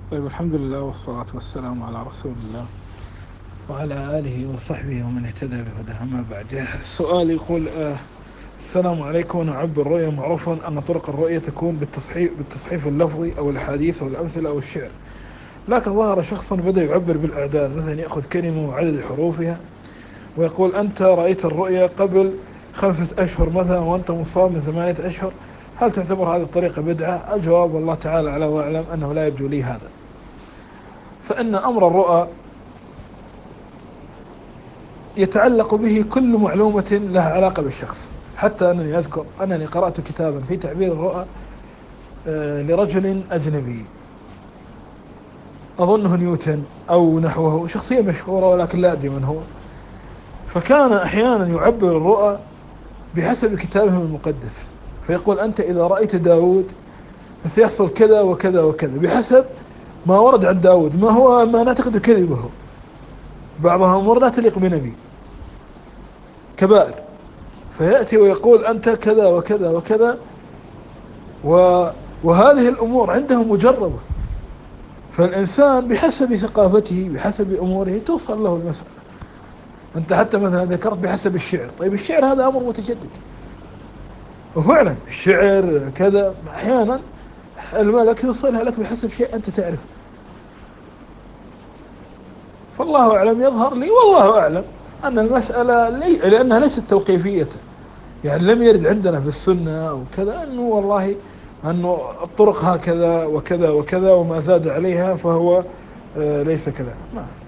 طيب، الحمد لله والصلاة والسلام على رسول الله وعلى آله وصحبه ومن اهتدى بهداه. أما بعد، السؤال يقول السلام عليكم. نعبر الرؤية معروفا أن طرق الرؤية تكون بالتصحيف اللفظي أو الحديث أو الأمثلة أو الشعر، لكن ظهر شخص بدأ يعبر بالأعداد، مثلا يأخذ كلمة وعدد حروفها ويقول أنت رأيت الرؤيا قبل 5 أشهر مثلا وأنت مصاب من 8 أشهر، هل تعتبر هذه الطريقة بدعة؟ الجواب والله تعالى أعلى وأعلم أنه لا يبدو لي هذا، فإن أمر الرؤى يتعلق به كل معلومة لها علاقة بالشخص. حتى أنني أذكر أنني قرأت كتابا في تعبير الرؤى لرجل أجنبي، أظنه نيوتن أو نحوه، شخصية مشهورة ولكن لا أدري من هو، فكان أحيانا يعبر الرؤى بحسب كتابهم المقدس، فيقول أنت إذا رأيت داود فسيحصل كذا وكذا وكذا بحسب ما ورد عن داود، ما نعتقد كذبه، بعضها أمور لا تليق بنبي كبائر، فيأتي ويقول أنت كذا وكذا وكذا وهذه الأمور عنده مجربة، فالإنسان بحسب ثقافته بحسب أموره توصل له المسألة. أنت حتى مثلا ذكرت بحسب الشعر، طيب الشعر هذا أمر متجدد، وفعلا الشعر كذا أحيانا الملك يوصلها لك بحسب شيء أنت تعرفه، فالله أعلم. يظهر لي والله أعلم أن المسألة لأنها ليست توقيفية، يعني لم يرد عندنا في السنة أو كذا أنه والله أنه الطرق هكذا وكذا وكذا وما زاد عليها فهو ليس كذا.